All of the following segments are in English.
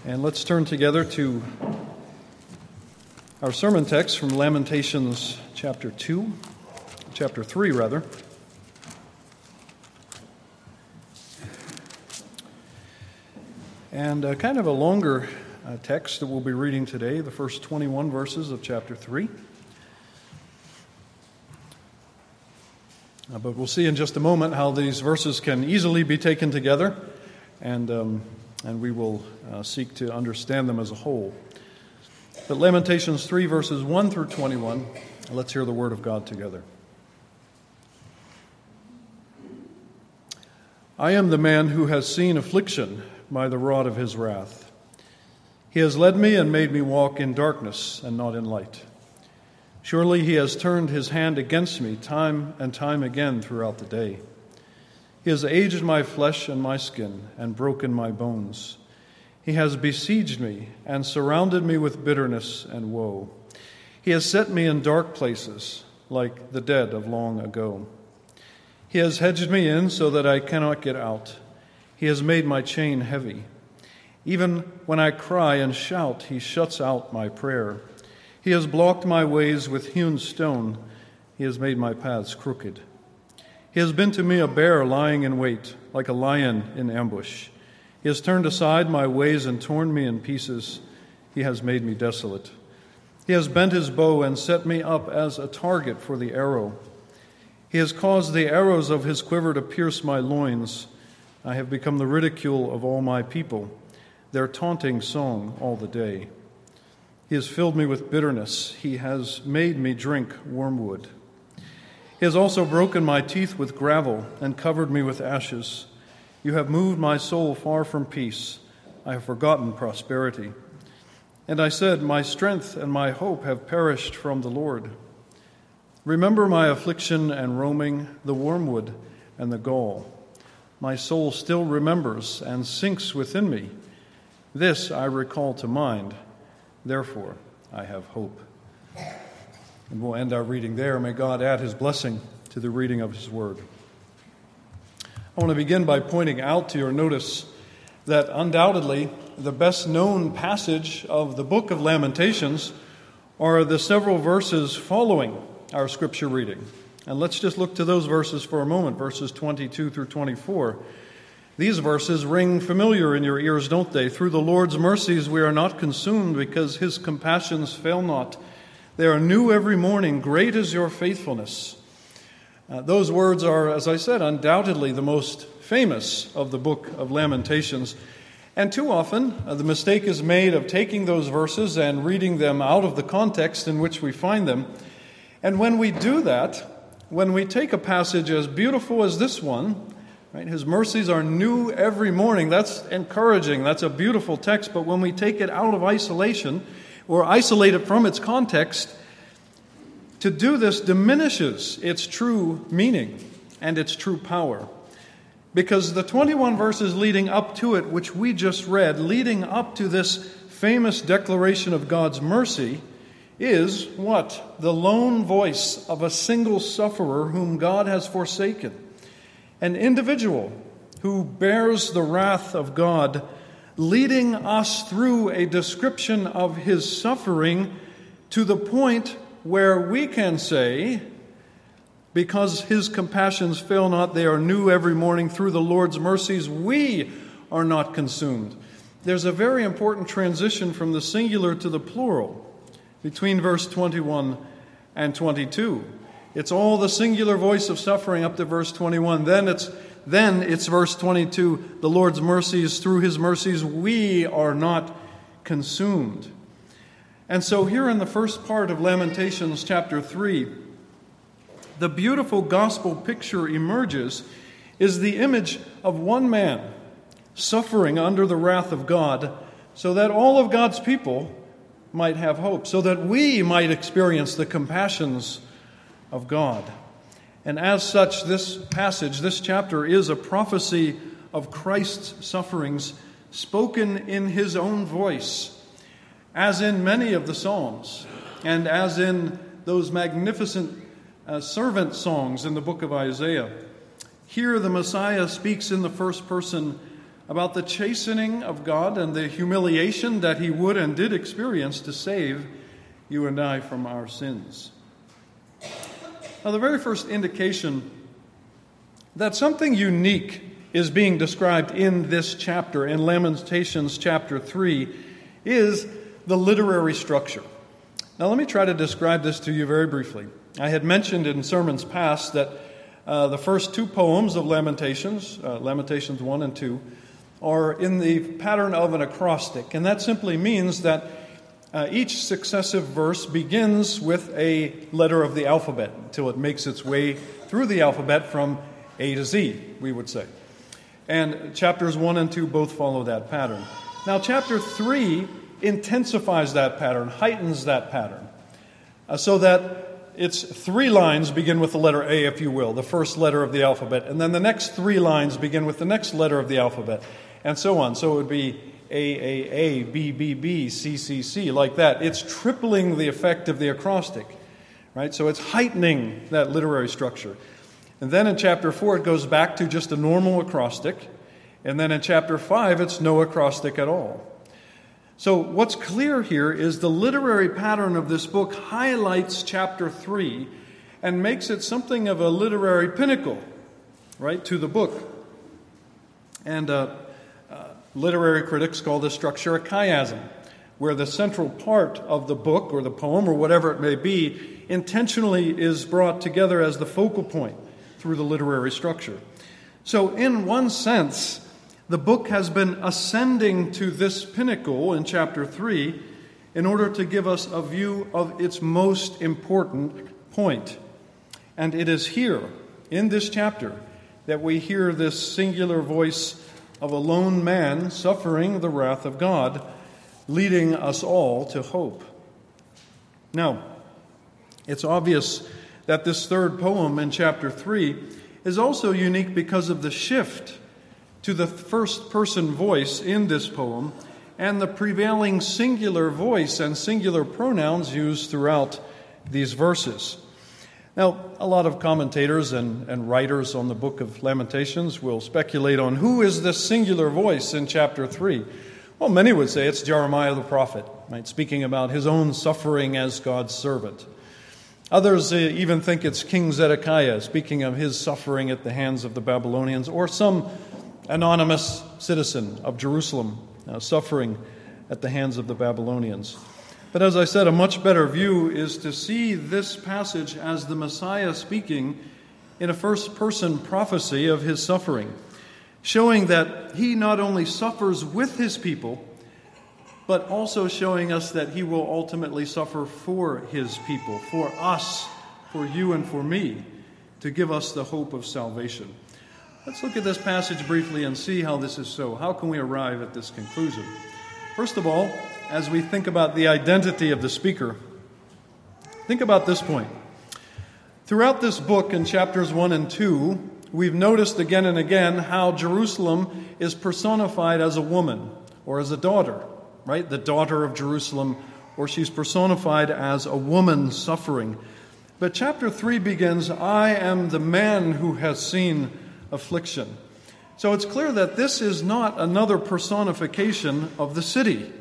And let's turn together to our sermon text from Lamentations chapter 3. And kind of a longer text that we'll be reading today, the first 21 verses of chapter 3. But we'll see in just a moment how these verses can easily be taken together, and we will seek to understand them as a whole. But Lamentations 3, verses 1 through 21, let's hear the word of God together. I am the man who has seen affliction by the rod of his wrath. He has led me and made me walk in darkness and not in light. Surely he has turned his hand against me time and time again throughout the day. He has aged my flesh and my skin and broken my bones. He has besieged me and surrounded me with bitterness and woe. He has set me in dark places like the dead of long ago. He has hedged me in so that I cannot get out. He has made my chain heavy. Even when I cry and shout, he shuts out my prayer. He has blocked my ways with hewn stone. He has made my paths crooked. He has been to me a bear lying in wait, like a lion in ambush. He has turned aside my ways and torn me in pieces. He has made me desolate. He has bent his bow and set me up as a target for the arrow. He has caused the arrows of his quiver to pierce my loins. I have become the ridicule of all my people, their taunting song all the day. He has filled me with bitterness. He has made me drink wormwood. He has also broken my teeth with gravel and covered me with ashes. You have moved my soul far from peace. I have forgotten prosperity. And I said, my strength and my hope have perished from the Lord. Remember my affliction and roaming, the wormwood and the gall. My soul still remembers and sinks within me. This I recall to mind. Therefore, I have hope. And we'll end our reading there. May God add his blessing to the reading of his word. I want to begin by pointing out to your notice that undoubtedly the best known passage of the book of Lamentations are the several verses following our scripture reading. And let's just look to those verses for a moment, verses 22 through 24. These verses ring familiar in your ears, don't they? Through the Lord's mercies we are not consumed, because his compassions fail not. They are new every morning. Great is your faithfulness. Those words are, as I said, undoubtedly the most famous of the book of Lamentations. And too often, the mistake is made of taking those verses and reading them out of the context in which we find them. And when we do that, when we take a passage as beautiful as this one, right, his mercies are new every morning, that's encouraging, that's a beautiful text, but when we take it out of isolation, or isolate it from its context, to do this diminishes its true meaning and its true power. Because the 21 verses leading up to it, which we just read, leading up to this famous declaration of God's mercy, is what? The lone voice of a single sufferer whom God has forsaken. An individual who bears the wrath of God, leading us through a description of his suffering to the point where we can say, because his compassions fail not, they are new every morning. Through the Lord's mercies, we are not consumed. There's a very important transition from the singular to the plural between verse 21 and 22. It's all the singular voice of suffering up to verse 21. Then it's verse 22, the Lord's mercies, through his mercies, we are not consumed. And so here in the first part of Lamentations chapter 3, the beautiful gospel picture emerges is the image of one man suffering under the wrath of God so that all of God's people might have hope, so that we might experience the compassions of God. And as such, this passage, this chapter, is a prophecy of Christ's sufferings spoken in his own voice, as in many of the Psalms, and as in those magnificent servant songs in the book of Isaiah. Here the Messiah speaks in the first person about the chastening of God and the humiliation that he would and did experience to save you and I from our sins. Now, the very first indication that something unique is being described in this chapter, in Lamentations chapter 3, is the literary structure. Now, let me try to describe this to you very briefly. I had mentioned in sermons past that the first two poems of Lamentations, Lamentations 1 and 2, are in the pattern of an acrostic. And that simply means that each successive verse begins with a letter of the alphabet until it makes its way through the alphabet from A to Z, we would say. And chapters 1 and 2 both follow that pattern. Now, chapter 3 intensifies that pattern, heightens that pattern, so that its 3 lines begin with the letter A, if you will, the first letter of the alphabet, and then the next 3 lines begin with the next letter of the alphabet, and so on. So it would be A, B, B, B, C, C, C, like that. It's tripling the effect of the acrostic, right? So it's heightening that literary structure. And then in chapter 4, it goes back to just a normal acrostic, and then in chapter 5, it's no acrostic at all. So what's clear here is the literary pattern of this book highlights chapter 3 and makes it something of a literary pinnacle, right, to the book. And literary critics call this structure a chiasm, where the central part of the book or the poem or whatever it may be intentionally is brought together as the focal point through the literary structure. So in one sense, the book has been ascending to this pinnacle in chapter 3 in order to give us a view of its most important point. And it is here, in this chapter, that we hear this singular voice of a lone man suffering the wrath of God, leading us all to hope. Now, it's obvious that this third poem in chapter 3 is also unique because of the shift to the first-person voice in this poem and the prevailing singular voice and singular pronouns used throughout these verses. Now, a lot of commentators and writers on the book of Lamentations will speculate on who is this singular voice in chapter 3. Well, many would say it's Jeremiah the prophet, right, speaking about his own suffering as God's servant. Others even think it's King Zedekiah speaking of his suffering at the hands of the Babylonians, or some anonymous citizen of Jerusalem suffering at the hands of the Babylonians. But as I said, a much better view is to see this passage as the Messiah speaking in a first-person prophecy of his suffering, showing that he not only suffers with his people, but also showing us that he will ultimately suffer for his people, for us, for you and for me, to give us the hope of salvation. Let's look at this passage briefly and see how this is so. How can we arrive at this conclusion? First of all, as we think about the identity of the speaker, think about this point. Throughout this book in chapters 1 and 2, we've noticed again and again how Jerusalem is personified as a woman or as a daughter, right? The daughter of Jerusalem, or she's personified as a woman suffering. But chapter 3 begins, I am the man who has seen affliction. So it's clear that this is not another personification of the city.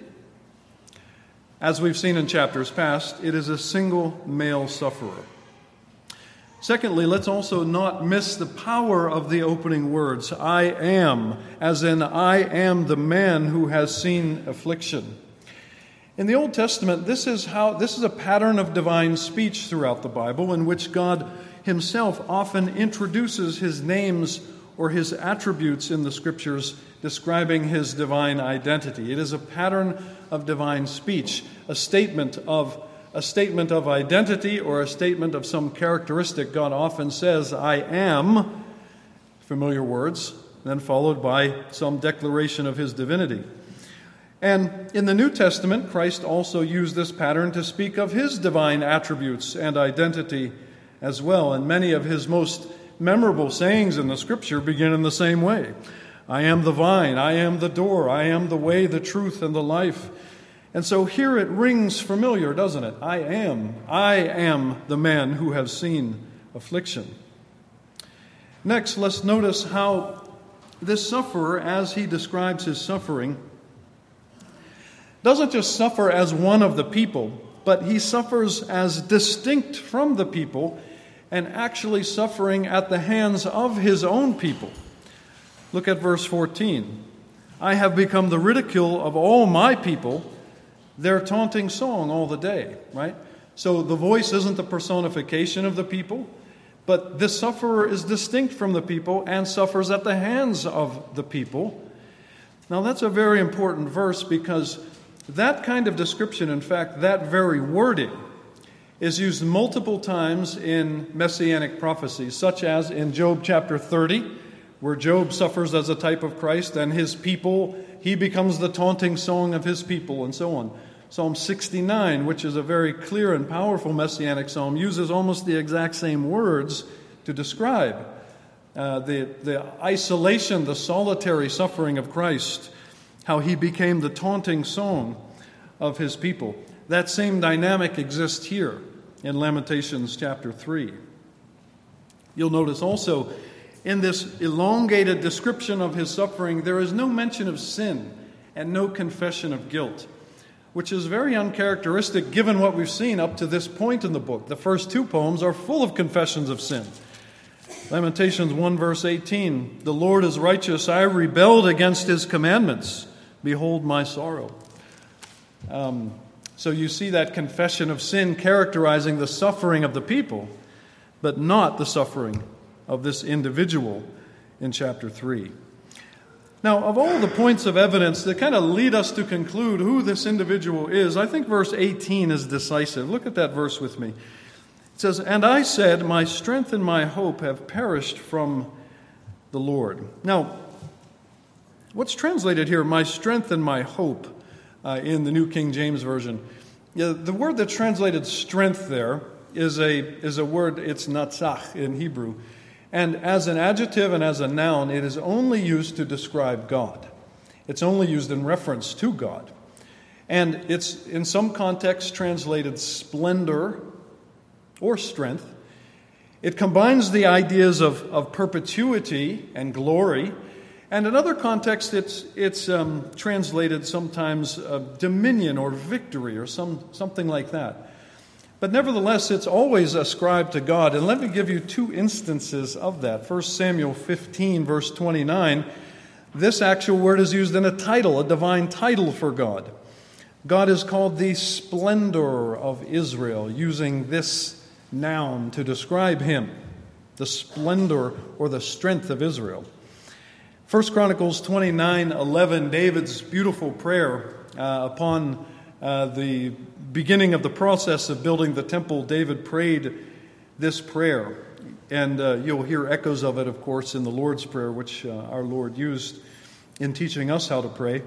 As we've seen in chapters past, it is a single male sufferer. Secondly, let's also not miss the power of the opening words, I am, as in I am the man who has seen affliction. In the Old Testament, this is a pattern of divine speech throughout the Bible in which God himself often introduces his names or his attributes in the Scriptures describing his divine identity. It is a pattern of divine speech, a statement of identity or a statement of some characteristic. God often says, I am, familiar words, then followed by some declaration of his divinity. And in the New Testament, Christ also used this pattern to speak of his divine attributes and identity as well. And many of his most memorable sayings in the Scripture begin in the same way. I am the vine, I am the door, I am the way, the truth, and the life. And so here it rings familiar, doesn't it? I am the man who has seen affliction. Next, let's notice how this sufferer, as he describes his suffering, doesn't just suffer as one of the people, but he suffers as distinct from the people and actually suffering at the hands of his own people. Look at verse 14. I have become the ridicule of all my people, their taunting song all the day, right? So the voice isn't the personification of the people, but this sufferer is distinct from the people and suffers at the hands of the people. Now that's a very important verse, because that kind of description, in fact, that very wording, is used multiple times in messianic prophecies, such as in Job chapter 30, where Job suffers as a type of Christ, and his people, he becomes the taunting song of his people, and so on. Psalm 69, which is a very clear and powerful messianic psalm, uses almost the exact same words to describe the isolation, the solitary suffering of Christ, how he became the taunting song of his people. That same dynamic exists here in Lamentations chapter 3. You'll notice also in this elongated description of his suffering, there is no mention of sin and no confession of guilt, which is very uncharacteristic given what we've seen up to this point in the book. The first two poems are full of confessions of sin. Lamentations 1 verse 18, the Lord is righteous, I rebelled against his commandments. Behold my sorrow. So you see that confession of sin characterizing the suffering of the people, but not the suffering of this individual in chapter 3. Now, of all the points of evidence that kind of lead us to conclude who this individual is, I think verse 18 is decisive. Look at that verse with me. It says, and I said, my strength and my hope have perished from the Lord. Now, what's translated here, my strength and my hope, in the New King James Version? Yeah, the word that's translated strength there is a word, it's natsach in Hebrew. And as an adjective and as a noun, it is only used to describe God. It's only used in reference to God. And it's in some contexts translated splendor or strength. It combines the ideas of perpetuity and glory. And in other contexts, it's translated sometimes dominion or victory or something like that. But nevertheless, it's always ascribed to God. And let me give you two instances of that. 1 Samuel 15, verse 29, this actual word is used in a title, a divine title for God. God is called the splendor of Israel, using this noun to describe him, the splendor or the strength of Israel. 1 Chronicles 29:11, David's beautiful prayer upon the beginning of the process of building the temple, David prayed this prayer. And you'll hear echoes of it, of course, in the Lord's Prayer, which our Lord used in teaching us how to pray.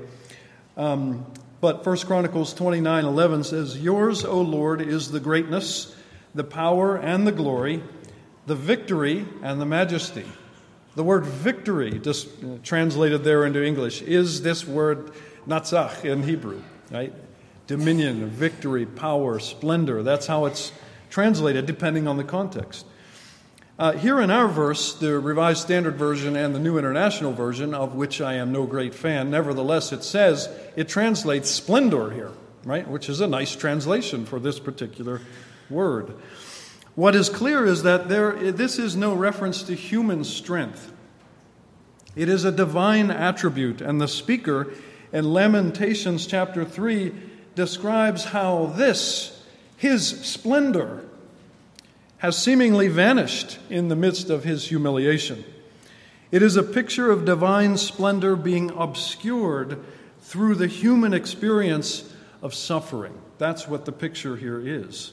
But 1 Chronicles 29:11 says, yours, O Lord, is the greatness, the power and the glory, the victory and the majesty. The word victory, just translated there into English, is this word natsach in Hebrew, right? Dominion, victory, power, splendor. That's how it's translated, depending on the context. Here in our verse, the Revised Standard Version and the New International Version, of which I am no great fan, nevertheless, it translates splendor here, right? Which is a nice translation for this particular word. What is clear is that this is no reference to human strength. It is a divine attribute, and the speaker in Lamentations chapter 3 describes how his splendor, has seemingly vanished in the midst of his humiliation. It is a picture of divine splendor being obscured through the human experience of suffering. That's what the picture here is.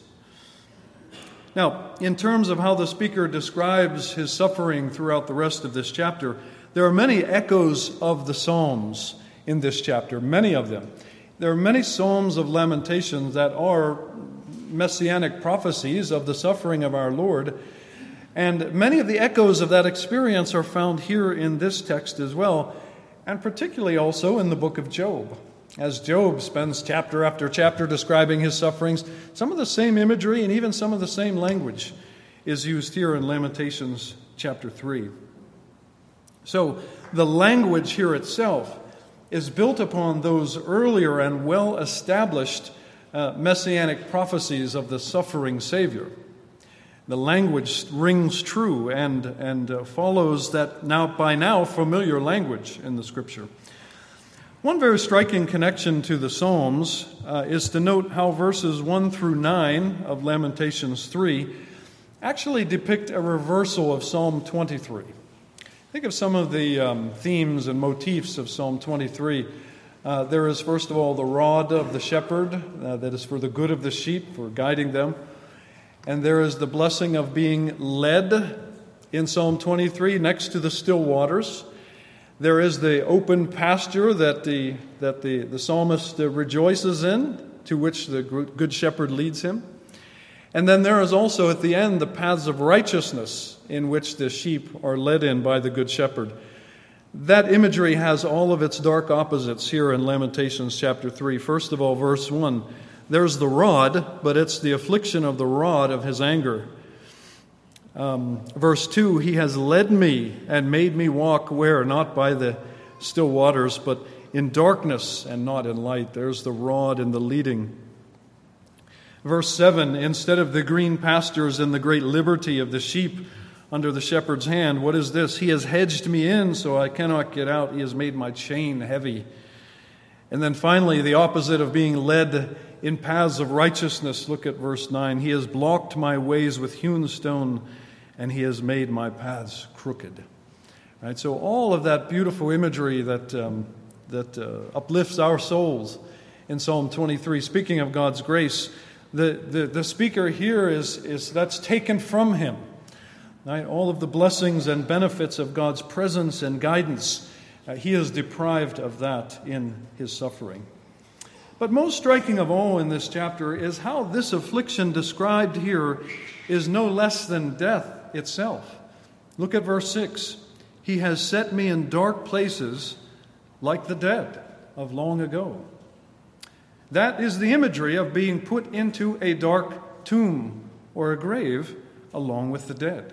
Now, in terms of how the speaker describes his suffering throughout the rest of this chapter, there are many echoes of the Psalms in this chapter, many of them. There are many Psalms of Lamentations that are messianic prophecies of the suffering of our Lord, and many of the echoes of that experience are found here in this text as well, and particularly also in the book of Job. As Job spends chapter after chapter describing his sufferings, some of the same imagery and even some of the same language is used here in Lamentations chapter 3. So the language here itself is built upon those earlier and well-established messianic prophecies of the suffering Savior. The language rings true and follows that by now familiar language in the Scripture. One very striking connection to the Psalms is to note how verses 1 through 9 of Lamentations 3 actually depict a reversal of Psalm 23. Think of some of the themes and motifs of Psalm 23. There is, first of all, the rod of the shepherd, that is for the good of the sheep, for guiding them. And there is the blessing of being led in Psalm 23 next to the still waters. There is the open pasture that the psalmist rejoices in, to which the good shepherd leads him. And then there is also at the end the paths of righteousness in which the sheep are led in by the good shepherd. That imagery has all of its dark opposites here in Lamentations chapter 3. First of all, verse 1, there's the rod, but it's the affliction of the rod of his anger. Verse 2, he has led me and made me walk where? Not by the still waters, but in darkness and not in light. There's the rod and the leading. Verse 7, instead of the green pastures and the great liberty of the sheep under the shepherd's hand, what is this? He has hedged me in so I cannot get out. He has made my chain heavy. And then finally, the opposite of being led in paths of righteousness. Look at verse 9. He has blocked my ways with hewn stone, and he has made my paths crooked. Right? So all of that beautiful imagery that uplifts our souls in Psalm 23, speaking of God's grace, the speaker here is that's taken from him. Right? All of the blessings and benefits of God's presence and guidance, he is deprived of that in his suffering. But most striking of all in this chapter is how this affliction described here is no less than death itself. Look at verse 6. He has set me in dark places like the dead of long ago. That is the imagery of being put into a dark tomb or a grave along with the dead.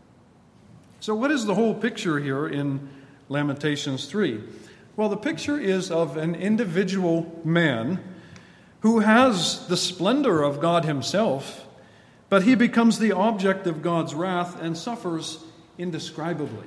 So what is the whole picture here in Lamentations 3? Well, the picture is of an individual man who has the splendor of God himself, but he becomes the object of God's wrath and suffers indescribably.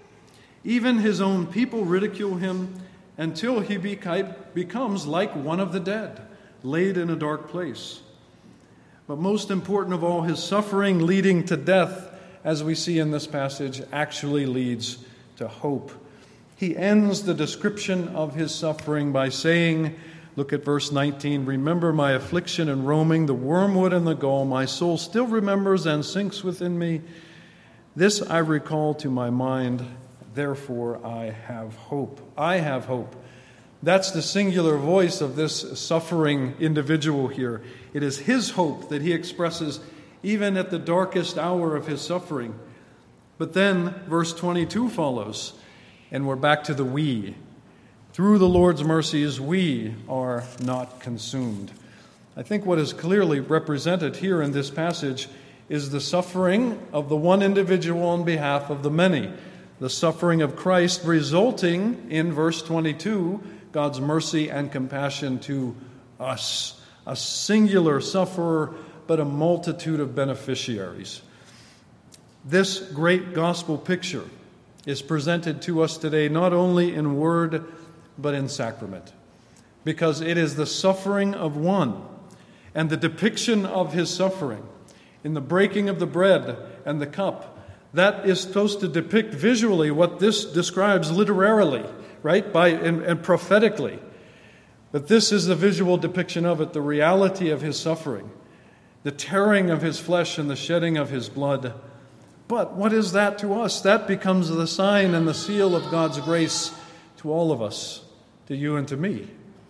Even his own people ridicule him until he becomes like one of the dead, laid in a dark place. But most important of all, his suffering leading to death, as we see in this passage, actually leads to hope. He ends the description of his suffering by saying, look at verse 19, remember my affliction and roaming, the wormwood and the gall, my soul still remembers and sinks within me. This I recall to my mind, therefore I have hope. I have hope. That's the singular voice of this suffering individual here. It is his hope that he expresses even at the darkest hour of his suffering. But then verse 22 follows, and we're back to the we. Through the Lord's mercies, we are not consumed. I think what is clearly represented here in this passage is the suffering of the one individual on behalf of the many. The suffering of Christ resulting in verse 22, God's mercy and compassion to us. A singular sufferer, but a multitude of beneficiaries. This great gospel picture is presented to us today not only in word, but in sacrament. Because it is the suffering of one and the depiction of his suffering in the breaking of the bread and the cup that is supposed to depict visually what this describes literarily, right? And prophetically. But this is the visual depiction of it, the reality of his suffering, the tearing of his flesh and the shedding of his blood. But what is that to us? That becomes the sign and the seal of God's grace to all of us, to you and to me.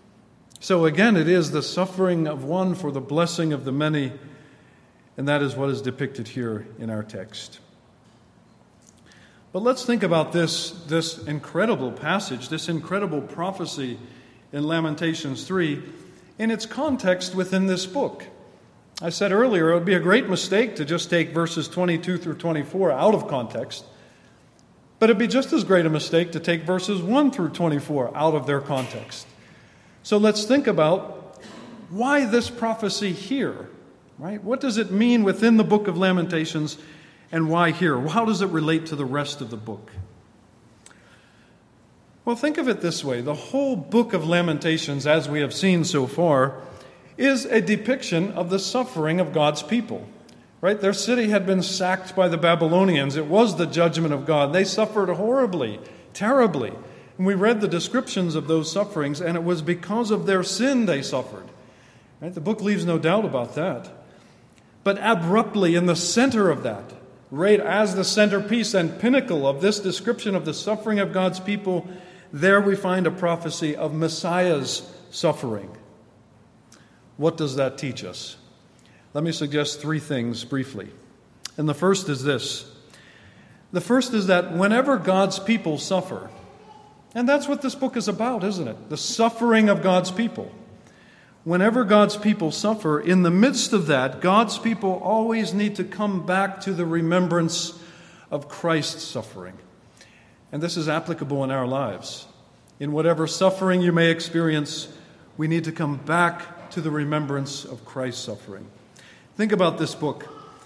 So again, it is the suffering of one for the blessing of the many, and that is what is depicted here in our text. But let's think about this incredible passage, this incredible prophecy in Lamentations 3, in its context within this book. I said earlier it would be a great mistake to just take verses 22 through 24 out of context. But it'd be just as great a mistake to take verses 1 through 24 out of their context. So let's think about why this prophecy here, right? What does it mean within the book of Lamentations, and why here? How does it relate to the rest of the book? Well, think of it this way. The whole book of Lamentations, as we have seen so far, is a depiction of the suffering of God's people. Right? Their city had been sacked by the Babylonians. It was the judgment of God. They suffered horribly, terribly. And we read the descriptions of those sufferings, and it was because of their sin they suffered. Right? The book leaves no doubt about that. But abruptly, in the center of that, right as the centerpiece and pinnacle of this description of the suffering of God's people, there we find a prophecy of Messiah's suffering. What does that teach us? Let me suggest 3 things briefly. And the first is this. The first is that whenever God's people suffer, and that's what this book is about, isn't it? The suffering of God's people. Whenever God's people suffer, in the midst of that, God's people always need to come back to the remembrance of Christ's suffering. And this is applicable in our lives. In whatever suffering you may experience, we need to come back to the remembrance of Christ's suffering. Think about this book.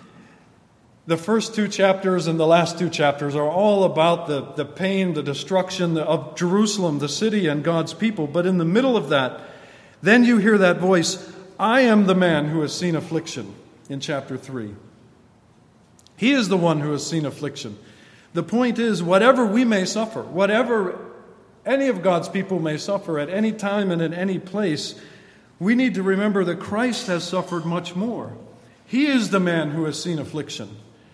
The first 2 chapters and the last 2 chapters are all about the pain, the destruction of Jerusalem, the city, and God's people. But in the middle of that, then you hear that voice, I am the man who has seen affliction, in chapter 3. He is the one who has seen affliction. The point is, whatever we may suffer, whatever any of God's people may suffer at any time and in any place, we need to remember that Christ has suffered much more. He is the man who has seen affliction.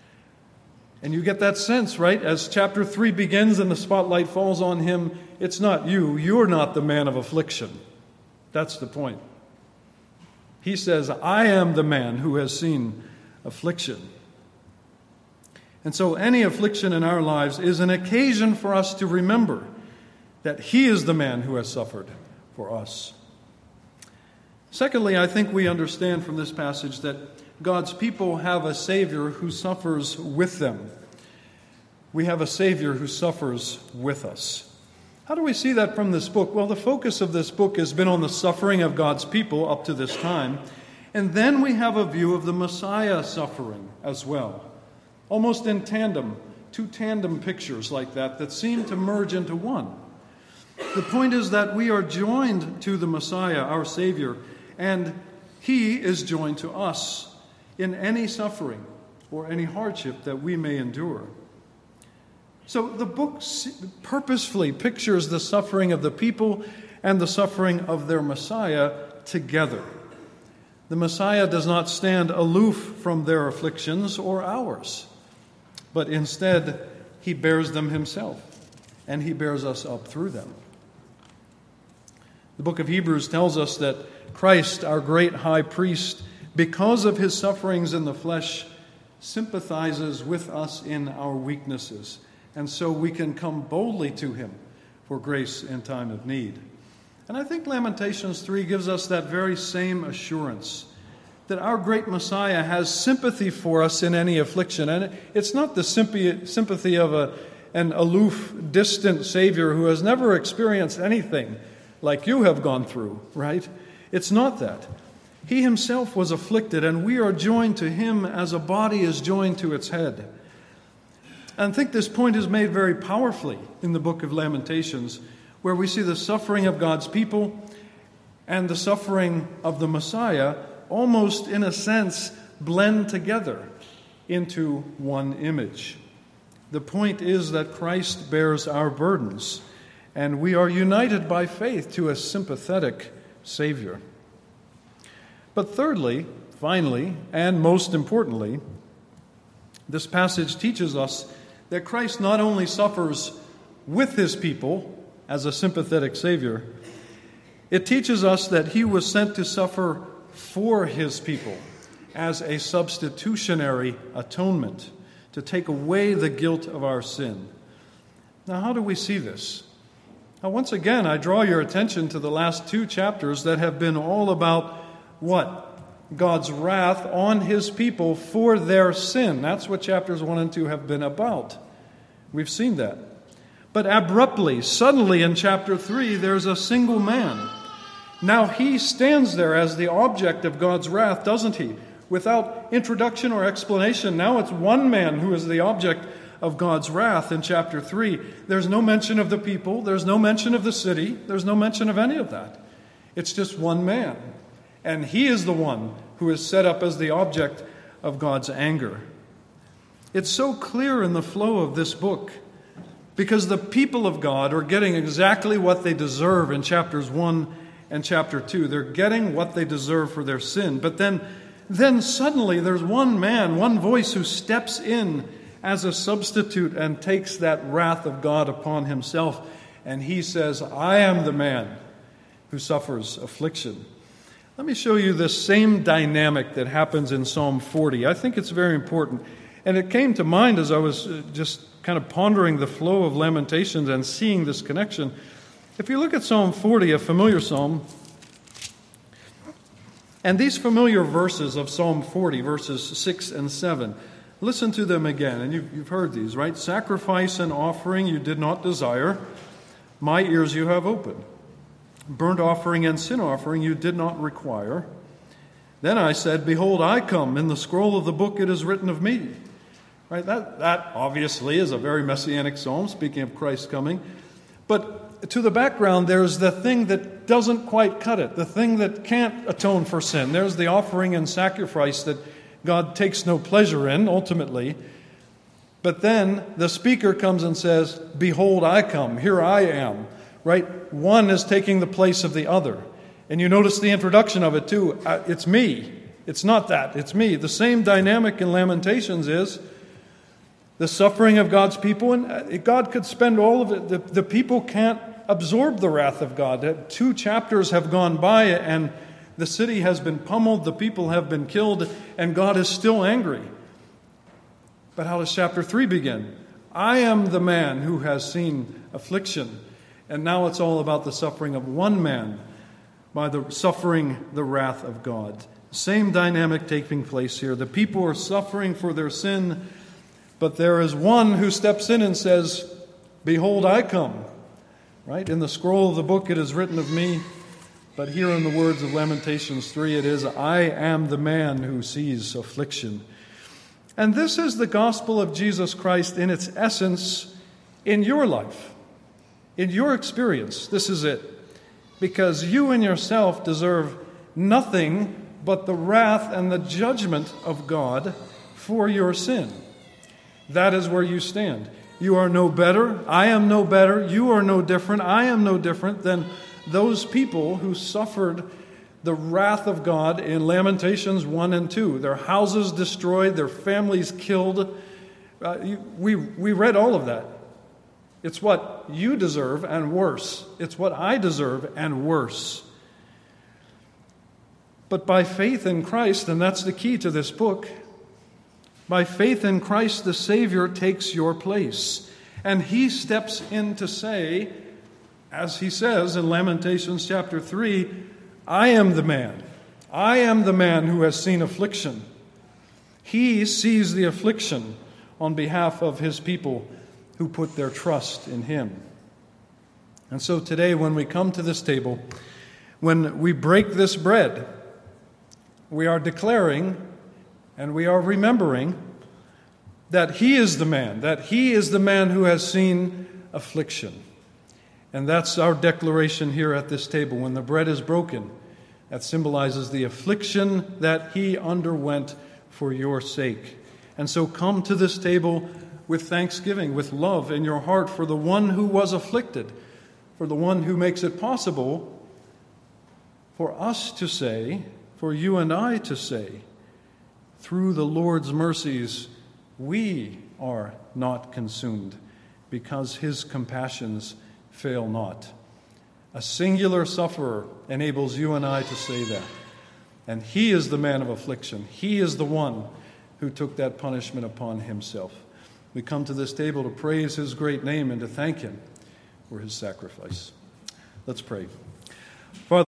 And you get that sense, right? As chapter 3 begins and the spotlight falls on him, it's not you. You're not the man of affliction. That's the point. He says, I am the man who has seen affliction. And so any affliction in our lives is an occasion for us to remember that he is the man who has suffered for us. Secondly, I think we understand from this passage that God's people have a Savior who suffers with them. We have a Savior who suffers with us. How do we see that from this book? Well, the focus of this book has been on the suffering of God's people up to this time. And then we have a view of the Messiah suffering as well. Almost in tandem, 2 tandem pictures like that seem to merge into one. The point is that we are joined to the Messiah, our Savior, and he is joined to us in any suffering or any hardship that we may endure. So the book purposefully pictures the suffering of the people and the suffering of their Messiah together. The Messiah does not stand aloof from their afflictions or ours, but instead he bears them himself, and he bears us up through them. The book of Hebrews tells us that Christ, our great high priest, because of his sufferings in the flesh, sympathizes with us in our weaknesses. And so we can come boldly to him for grace in time of need. And I think Lamentations 3 gives us that very same assurance that our great Messiah has sympathy for us in any affliction. And it's not the sympathy of an aloof, distant Savior who has never experienced anything like you have gone through, right? It's not that. He himself was afflicted, and we are joined to him as a body is joined to its head. And I think this point is made very powerfully in the book of Lamentations, where we see the suffering of God's people and the suffering of the Messiah almost, in a sense, blend together into one image. The point is that Christ bears our burdens, and we are united by faith to a sympathetic Savior. But thirdly, finally, and most importantly, this passage teaches us that Christ not only suffers with his people as a sympathetic Savior, it teaches us that he was sent to suffer for his people as a substitutionary atonement to take away the guilt of our sin. Now, how do we see this? Now, once again, I draw your attention to the last 2 chapters that have been all about what? God's wrath on his people for their sin. That's what chapters 1 and 2 have been about. We've seen that. But abruptly, suddenly in chapter 3, there's a single man. Now he stands there as the object of God's wrath, doesn't he? Without introduction or explanation. Now it's one man who is the object of God's wrath in chapter 3. There's no mention of the people. There's no mention of the city. There's no mention of any of that. It's just one man. And he is the one who is set up as the object of God's anger. It's so clear in the flow of this book because the people of God are getting exactly what they deserve in chapters 1 and chapter 2. They're getting what they deserve for their sin. But then suddenly there's one man, one voice who steps in as a substitute and takes that wrath of God upon himself. And he says, I am the man who suffers affliction. Let me show you this same dynamic that happens in Psalm 40. I think it's very important. And it came to mind as I was just kind of pondering the flow of Lamentations and seeing this connection. If you look at Psalm 40, a familiar psalm, and these familiar verses of Psalm 40, verses 6 and 7, listen to them again. And you've heard these, right? Sacrifice and offering you did not desire. My ears you have opened. Burnt offering and sin offering you did not require. Then I said, behold, I come. In the scroll of the book it is written of me. Right? That obviously is a very messianic psalm, speaking of Christ's coming. But to the background, there's the thing that doesn't quite cut it, the thing that can't atone for sin. There's the offering and sacrifice that God takes no pleasure in, ultimately. But then the speaker comes and says, behold, I come. Here I am. Right? One is taking the place of the other. And you notice the introduction of it too. It's me. It's not that. It's me. The same dynamic in Lamentations is the suffering of God's people. And God could spend all of it. The people can't absorb the wrath of God. 2 chapters have gone by and the city has been pummeled. The people have been killed. And God is still angry. But how does chapter 3 begin? I am the man who has seen affliction. And now it's all about the suffering of one man by the suffering the wrath of God. Same dynamic taking place here. The people are suffering for their sin, but there is one who steps in and says, behold, I come. Right? In the scroll of the book it is written of me, but here in the words of Lamentations 3 it is, I am the man who sees affliction. And this is the gospel of Jesus Christ in its essence in your life. In your experience, this is it. Because you in yourself deserve nothing but the wrath and the judgment of God for your sin. That is where you stand. You are no better. I am no better. You are no different. I am no different than those people who suffered the wrath of God in Lamentations 1 and 2. Their houses destroyed, their families killed. We read all of that. It's what you deserve and worse. It's what I deserve and worse. But by faith in Christ, and that's the key to this book, by faith in Christ, the Savior takes your place. And he steps in to say, as he says in Lamentations chapter 3, I am the man. I am the man who has seen affliction. He sees the affliction on behalf of his people who put their trust in him. And so today, when we come to this table, when we break this bread, we are declaring and we are remembering that he is the man who has seen affliction. And that's our declaration here at this table. When the bread is broken, that symbolizes the affliction that he underwent for your sake. And so come to this table with thanksgiving, with love in your heart for the one who was afflicted, for the one who makes it possible for us to say, for you and I to say, through the Lord's mercies, we are not consumed, because his compassions fail not. A singular sufferer enables you and I to say that. And he is the man of affliction. He is the one who took that punishment upon himself. We come to this table to praise his great name and to thank him for his sacrifice. Let's pray. Father,